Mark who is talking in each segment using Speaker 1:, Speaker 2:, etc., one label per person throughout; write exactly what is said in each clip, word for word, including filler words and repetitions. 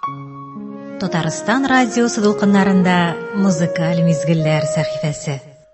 Speaker 1: Татарстан радиосы дулкыннарында музыкаль мизгелләр сәхифәсе.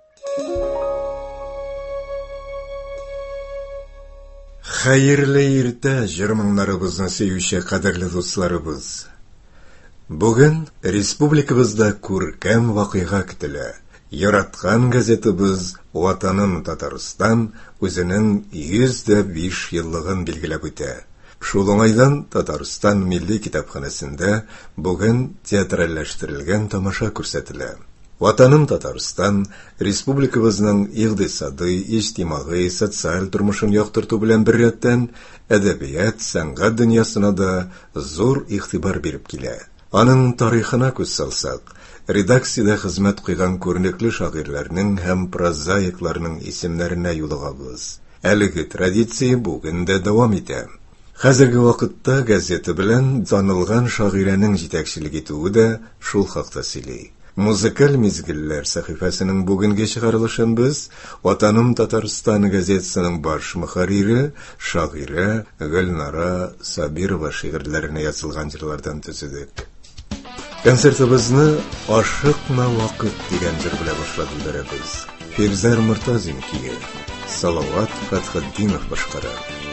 Speaker 2: Хәерле иртә, җырмыңнарыбызны сөюче кадерле дусларыбыз. Бүген республикабызда күркәм вакыйга көтелә. Яраткан газетыбыз Ватаным Татарстан үзенең йөз дә биш еллыгын билгеләп үтә. Шул уңайдан Татарстан милли китапханәсендә бүген театральләштерелгән тамаша күрсәтелә. Ватаным Татарстан республикабызның икътисади, иҗтимагый, социаль тормышын яктырту белән беррәттән әдәбият, сәнгать дөньясына да зур игътибар биреп килә. Аның тарихына күз салсак, редакциядә хезмәт куйган күренекле шагыйрьләрнең һәм прозаикларның исемнәренә юлыгабыз. Әлеге традиция бүген дә дәвам итә. Хәзерге вакытта газета белән танылган шагыйрәнең җитәкчелек итүе дә шул хакта сөйли. Музыкаль мизгелләр сәхифәсенең бүгенге чыгарылышын без Ватаным Татарстан газетасының баш мөхәррире, шагыйрә Гөлнара Сабирова шигырьләренә язылган җырлардан төзедек. Концертыбызны «Ашыкма вакыт» дигән җыр белән башладык. Фирзар Мортазин кие, Салават Фатхетдинов башкара.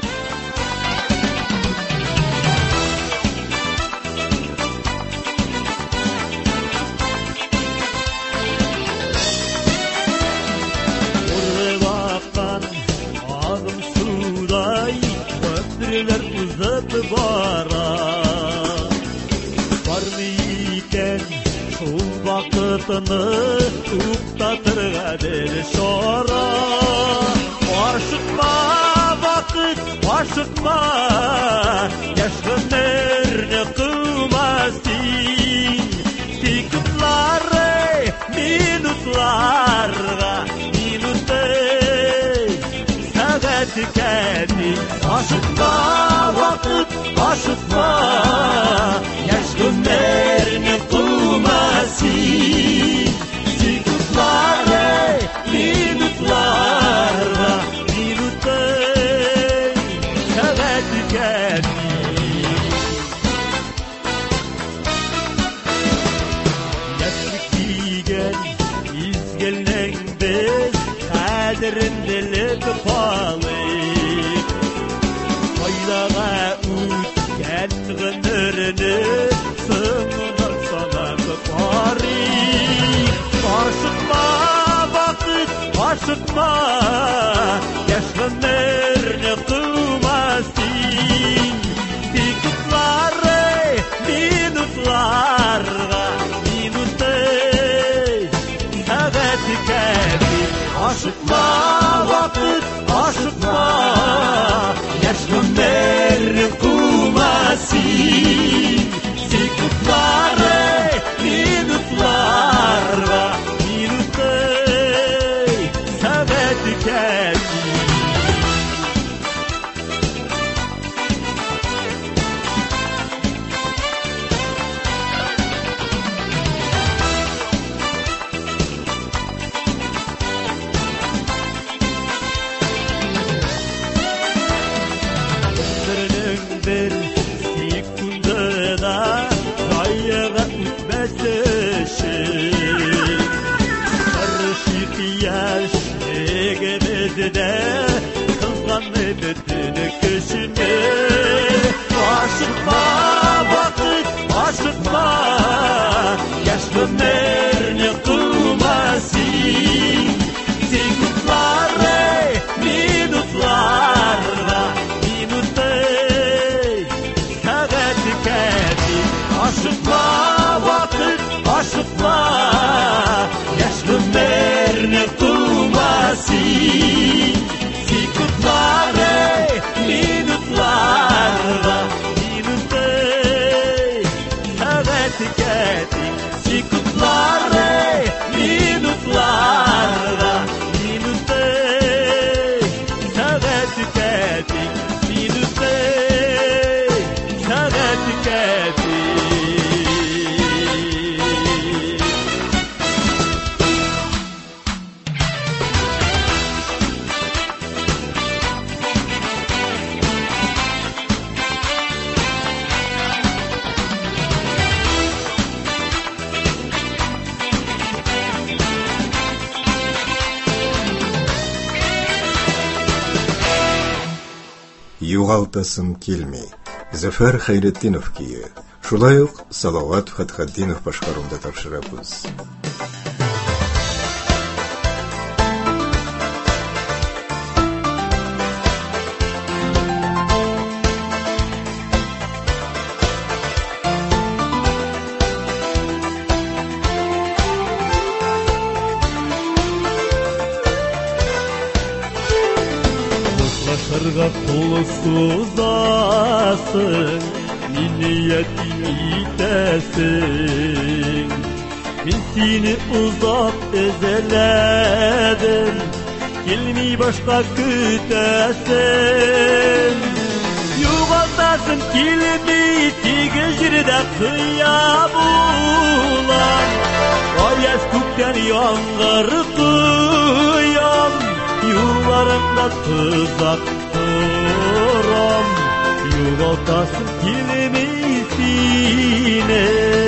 Speaker 3: Туктатырга дел шора. Ашыкма вакыт, ашыкма, яшь гомерне кылма син. Секундлары, минутларга, минуты, сәгать икәни. Ашыкма вакыт, ашыкма, яшь гомерне кылма син. Minutlarla, minutay, şavet tükenmiş. Yaşlık diyen izgelnen biz, kaderindeli tıpalık. Faydaga ütken gönürünü, sığınar sana tıparik. Aşıkma vakit, aşıkma, yaş gönlerne kılmasın. Sekundları, minutlarga, minutay, saat икәни. Aşıkma vakit, aşıkma, yaş gönlerne kılmasın. Sekundları, minutlarga, bir sekundada kayığa ütmesişin. Karışık yaşlığımızda kızganlı bütün kışını. Aşıkma vakit, aşıkma, yaş gönlerne kılmasın. Sekundları, minutlarla, aşıkma vakit, aşıkma, yaş gönlerne kılmasın. Sekundları, minutlarla, minutay, saat икәни. Sekundları, minutlarla, minutay, saat икәни. Minutay, saat икәни.
Speaker 2: югалтасым килми. Зафар Хайретдинов кие. Шулай ук Салават Фатхаддинов башкаруында тапшырабыз.
Speaker 3: Қырға қолы созасың, мен ниетін етесің. Мен сені ұзап ізеледім, келмей башқа күтесің. Юғалтасың келмей тегі жерде қия болам. Аяз көктен яңғыр құям, юларыңда тызақ тұрам. Юғалтасың келмей сені.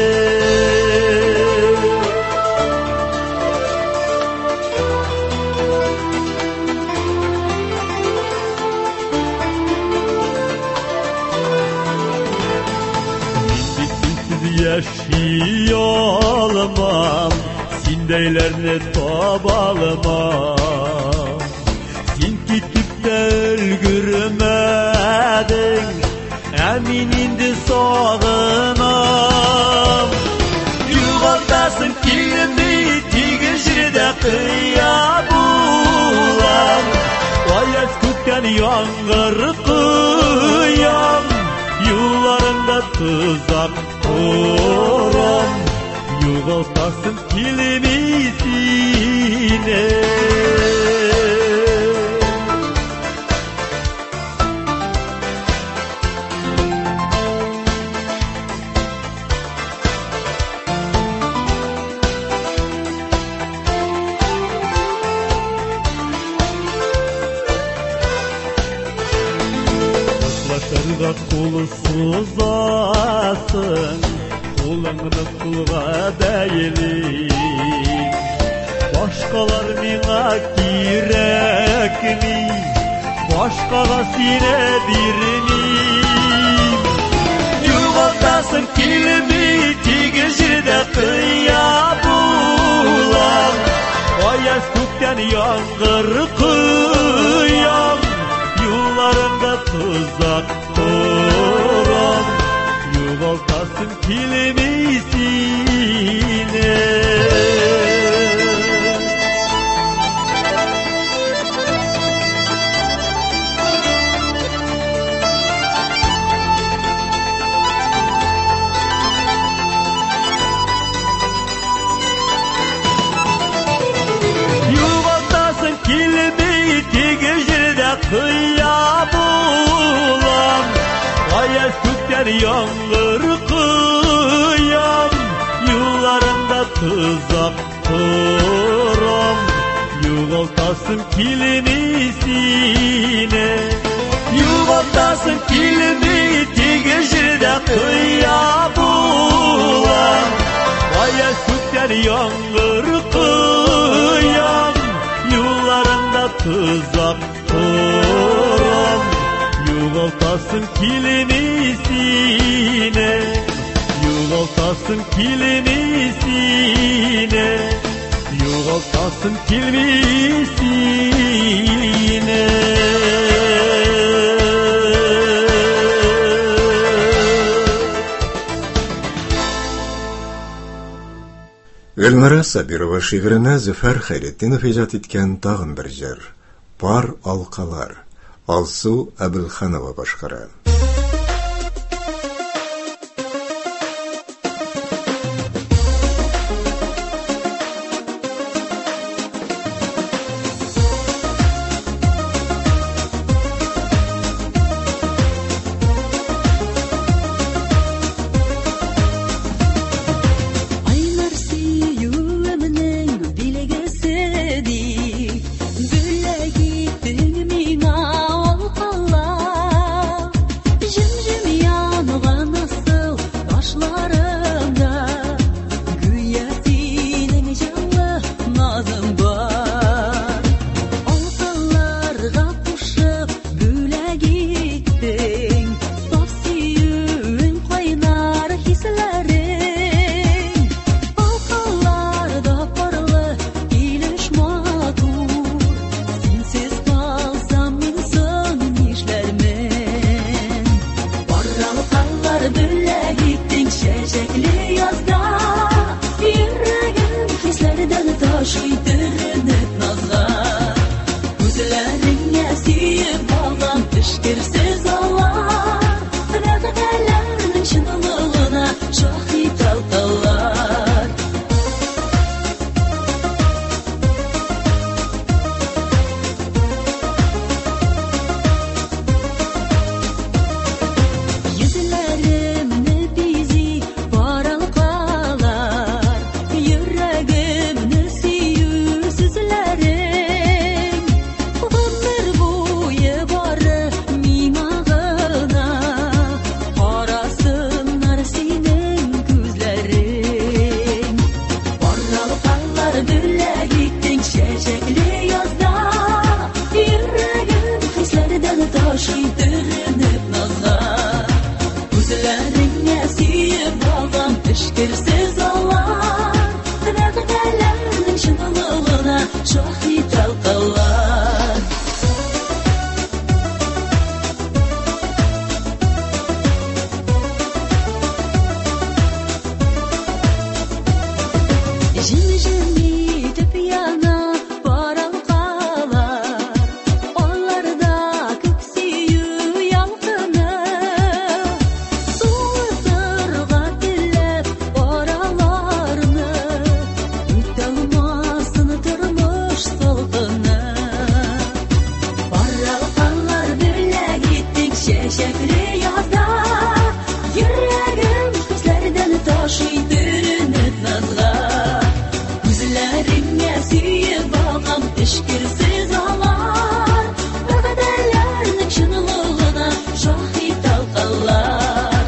Speaker 3: Yaşay olmam, sendeylerini tabalmam. Sen gitip de ölgürmedin, emin indi sağınam. Yuvaltasın kilimi, tigi jirde kıya bulam. Ayaz kökten yağmur kıyam, yollarında tuzak oram. Yuvaltasın kilimi sine. Başlarga kolu sozasın, kolыңны кулга бәйлейін. Башкалар миңа кирәкми, башкага сине бирмим. Югалтасың килми, тиге жерде кыя булам. Аяз көктен яңгыр кыям, юлларыңда тузак турам. Yuvaltasın kilimi sine. Yuvaltasın kilimi, tigi jirde kıya bulam. Ayaz kökten yağmur kıyam, yollarında tuzak turam. Yuvaltasın kilimi sine. Yuvaltasın kilimi, tigi jirde kıya bulam. Ayaz kökten yağmur kıyam, yollarında tuzak turam. Yuvaltasın kilimi sine. Yuvaltasın kilimi sine. Yuvaltasın kilimi sine.
Speaker 2: Гөлнара Сабирова шигырына Зөфәр Хайретдинов иҗат иткән тагын бер җыр. Пар алкалар. Алсу Әбелханова башкара.
Speaker 4: Ишкерсез алар вәгъдәләрнең чынлыгына шаһит алкалар. Jim-jim itib yana бар алкалар, аларда көксию ялкыны, суытырга теләп араларны, үтә алмасын тормыш салкыны. Бар алкалар берлә киттек чәчәкле язда, йөрәгем күзләрдән ташый бөренеп назга. Күзләремгә сөеп алган ишкерсез алар, вәгъдәләрнең чынлыгына шаһит алкалар.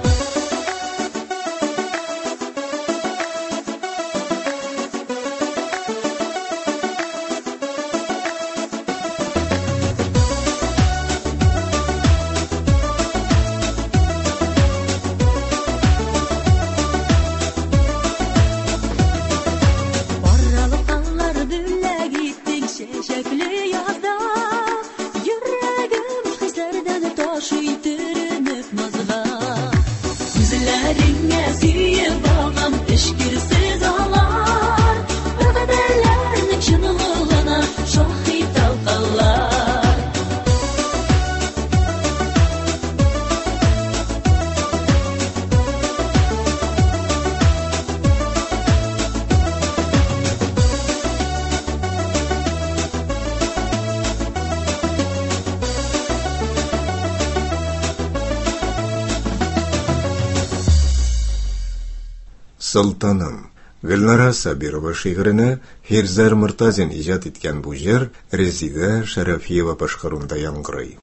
Speaker 4: Баралыкалар дүлә киттек чәчәкле язда, йөрәгем хисләрдән ташый төренеп назга. Күзләремгә сөеп алган ишкерсез алар, вәгъдәләрнең чынлыгына шаһит алкалар.
Speaker 2: Солтаным. Гөлнара Сабирова шигыренә Фирзар Мортазин иҗат иткән бу җыр Резида Шәрәфиева башкаруында яңгырый.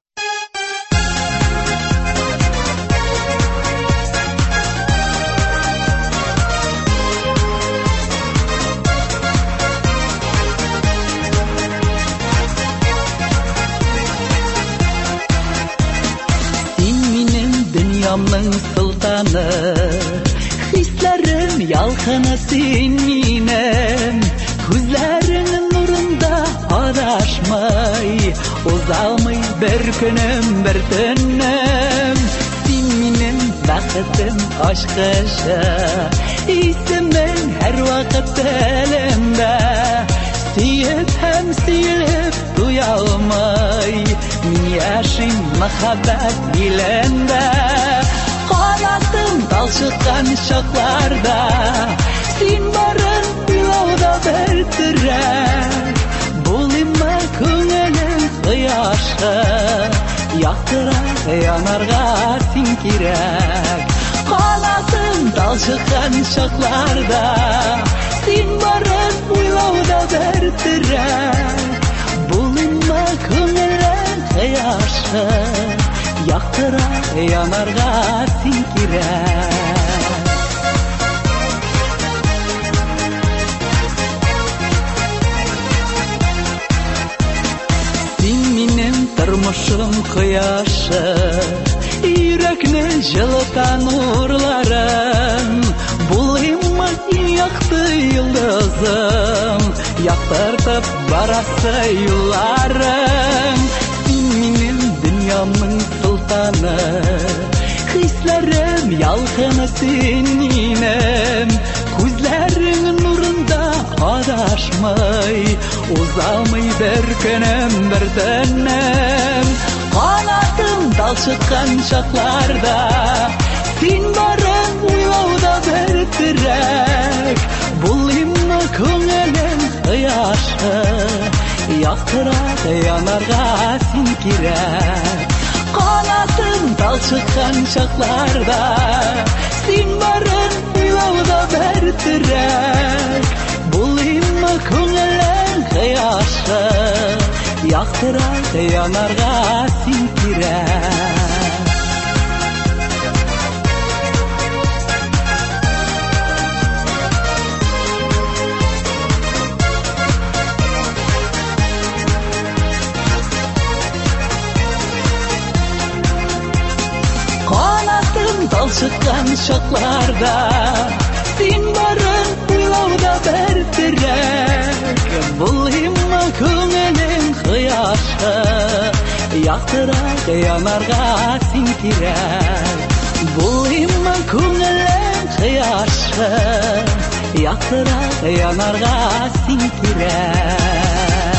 Speaker 5: Син минем дөньямның султаны, хисләрем ялкыны син минем, күзләреңнең нурында адашмай, узалмый бер көнем, бер төнем. Син минем бәхетем ачкычы, исемең һәр вакыт телемдә. Сөеп һәм сөеп туя алмай, мин яшим мәхәббәт билендә. Канатым талчыккан чакларда, син барын уйлауда бер терәк. Булыймы күңелем кояшы, яктыра янарга син кирәк. Канатым талчыккан чакларда, син барын уйлауда бер терәк. Булыймы күңелем кояшы, яктыра янарга син кирәк. Син минем тормышым кояшы, йөрәкне җылыта нурларың. Булыймы иң якты йолдызым, яктыртып барасы юлларың. Син минем дөньямның султаны, хисләрем ялкыны син минем, күзләреңнең нурында адашмай, узалмый бер көнем, бер төнем. Канатым талчыккан чакларда, син барын уйлауда бер терәк. Булыймы күңелем кояшы, яктыра янарга син кирәк. Канатым талчыккан чакларда, син барын уйлауда бер терәк. Булыймы күңелем кояшы, яктыра янарга син кирәк. Канатым талчыккан чакларда, син барын уйлауда бер терәк. Бул химма күңелең кояшы, яктырак янарга син кирәк. Бул химма күңелең кояшы, яктырак янарга син кирәк.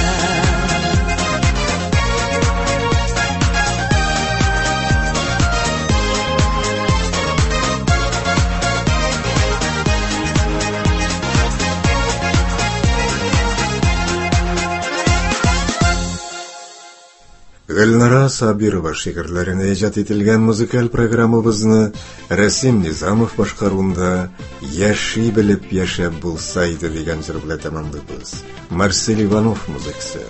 Speaker 2: Гөлнара Сабирова шигырьләренә иҗат ителгән музыкаль программабызны Рәсим Низамов башкаруында «Яши белеп яшәп булса иде» дигән җыр белән тәмамлыйбыз. Марсель Иванов музыкасы.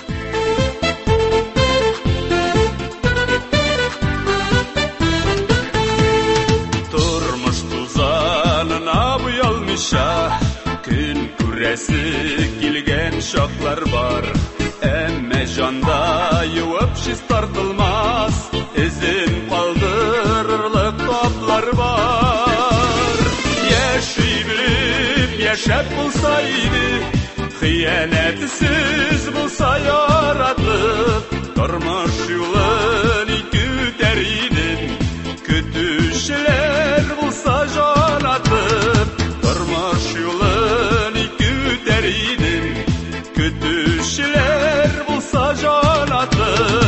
Speaker 3: Тормыш тузанына буялмыйча, күн күрәсе килгән шаклар бар. Әмма жанда юып шиз тартылмас, изин калдырырлык таплар бар. Яши белеп яшәп булса иде, хыянәтсез булса яратып, тормыш юлын күтәр идең, көтүчеләр булса җанатып, тормыш юлын күтәр идең, көтүчеләр булса җанатып.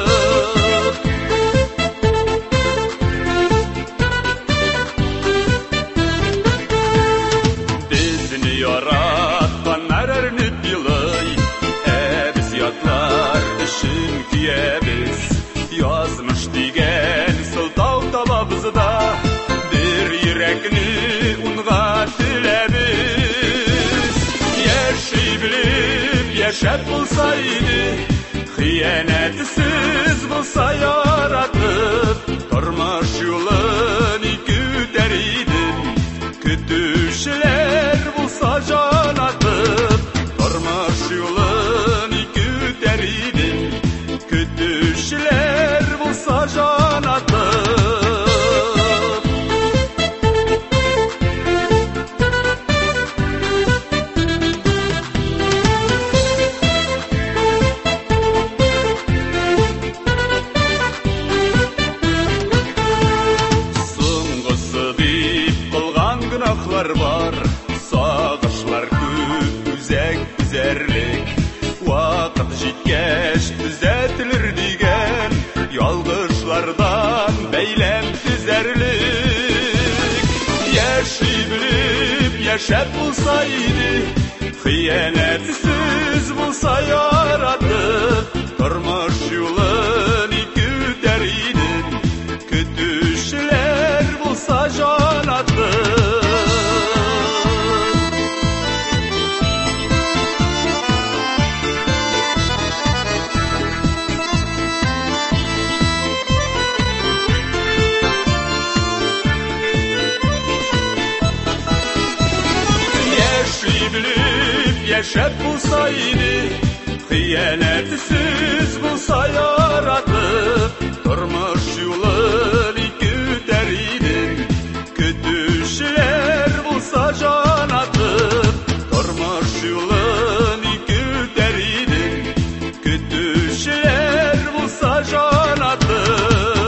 Speaker 3: Безне яратканнар әрнеп елый, ә без ятлар өчен көябез. Язмыш дигән сылтау табабызда, бер йөрәкне унга теләбез. Яши белеп яшәп булса иде, хыянәтсез булса яратып, тормыш юлын күтәр идең, көтүчеләр булса җанатып, тормыш юлын күтәр идең, көтүчеләр булса җанатып. Бар, сагышлар күп, үзәк үзәрлек, вакыт җиткәч төзәтелер дигән, ялгышлардан бәйләм төзәрлек. Яши белеп яшәп булса иде, хыянәтсез булса яратып, тормыш юлын күтәр идең, көтүчеләр булса җанатып. Яшәп булса иде, хыянәтсез булса яратып, тормыш юлын күтәр идең, көтүчеләр булса җанатып, тормыш юлын күтәр идең, көтүчеләр булса җанатып.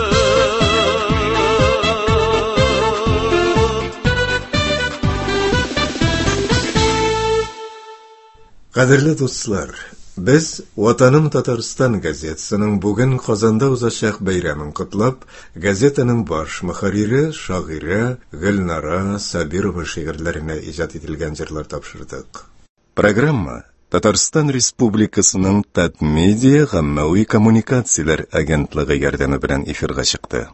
Speaker 2: Кадерле дуслар, без Ватаным Татарстан газетасының бүген Казанда узачак бәйрәмен котлап, газетаның баш мөхәррире, шагыйре Гөлнара Сабирова шигырьләренә иҗат ителгән җырлар тапшырдык. Программа Татарстан Республикасының Татмедиа гаммәви коммуникацияләр агентлыгы ярдәме белән эфирга чыкты.